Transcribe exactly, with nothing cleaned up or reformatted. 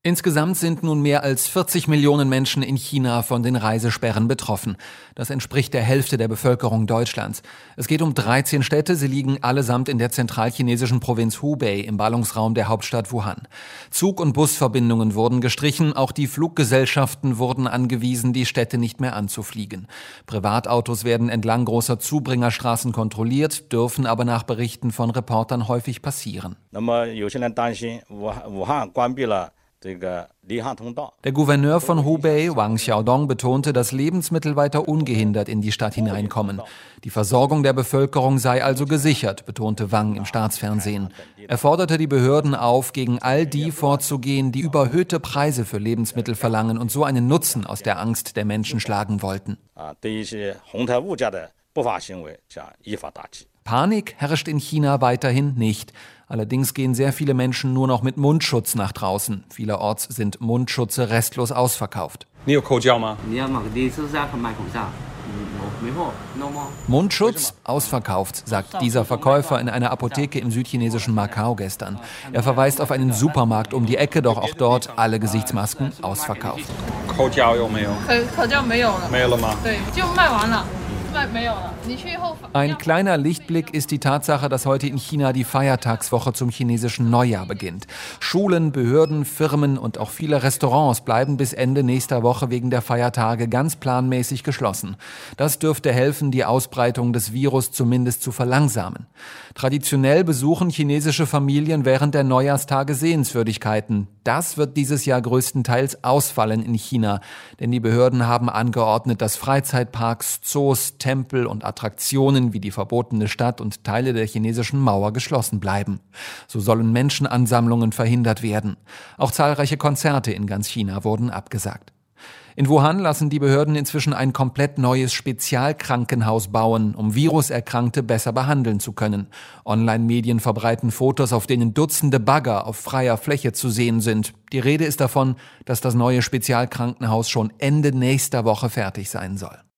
Insgesamt sind nun mehr als vierzig Millionen Menschen in China von den Reisesperren betroffen. Das entspricht der Hälfte der Bevölkerung Deutschlands. Es geht um dreizehn Städte, sie liegen allesamt in der zentralchinesischen Provinz Hubei im Ballungsraum der Hauptstadt Wuhan. Zug- und Busverbindungen wurden gestrichen, auch die Fluggesellschaften wurden angewiesen, die Städte nicht mehr anzufliegen. Privatautos werden entlang großer Zubringerstraßen kontrolliert, dürfen aber nach Berichten von Reportern häufig passieren. Der Gouverneur von Hubei, Wang Xiaodong, betonte, dass Lebensmittel weiter ungehindert in die Stadt hineinkommen. Die Versorgung der Bevölkerung sei also gesichert, betonte Wang im Staatsfernsehen. Er forderte die Behörden auf, gegen all die vorzugehen, die überhöhte Preise für Lebensmittel verlangen und so einen Nutzen aus der Angst der Menschen schlagen wollten. Panik herrscht in China weiterhin nicht. Allerdings gehen sehr viele Menschen nur noch mit Mundschutz nach draußen. Vielerorts sind Mundschutze restlos ausverkauft. Mundschutz ausverkauft, sagt dieser Verkäufer in einer Apotheke im südchinesischen Macau gestern. Er verweist auf einen Supermarkt um die Ecke, doch auch dort alle Gesichtsmasken ausverkauft. Ein kleiner Lichtblick ist die Tatsache, dass heute in China die Feiertagswoche zum chinesischen Neujahr beginnt. Schulen, Behörden, Firmen und auch viele Restaurants bleiben bis Ende nächster Woche wegen der Feiertage ganz planmäßig geschlossen. Das dürfte helfen, die Ausbreitung des Virus zumindest zu verlangsamen. Traditionell besuchen chinesische Familien während der Neujahrstage Sehenswürdigkeiten. Das wird dieses Jahr größtenteils ausfallen in China, denn die Behörden haben angeordnet, dass Freizeitparks, Zoos, Tempel und Attraktionen wie die verbotene Stadt und Teile der chinesischen Mauer geschlossen bleiben. So sollen Menschenansammlungen verhindert werden. Auch zahlreiche Konzerte in ganz China wurden abgesagt. In Wuhan lassen die Behörden inzwischen ein komplett neues Spezialkrankenhaus bauen, um Viruserkrankte besser behandeln zu können. Online-Medien verbreiten Fotos, auf denen Dutzende Bagger auf freier Fläche zu sehen sind. Die Rede ist davon, dass das neue Spezialkrankenhaus schon Ende nächster Woche fertig sein soll.